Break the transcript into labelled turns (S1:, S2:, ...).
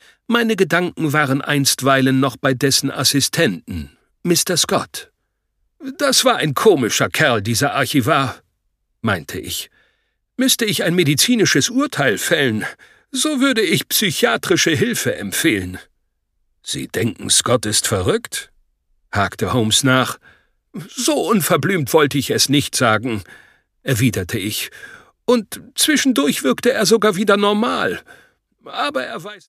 S1: Meine Gedanken waren einstweilen noch bei dessen Assistenten, Mr. Scott. »Das war ein komischer Kerl, dieser Archivar«, meinte ich. »Müsste ich ein medizinisches Urteil fällen, so würde ich psychiatrische Hilfe empfehlen.« »Sie denken, Scott ist verrückt?« hakte Holmes nach. »So unverblümt wollte ich es nicht sagen«, erwiderte ich. »Und zwischendurch wirkte er sogar wieder normal. Aber er weiß...«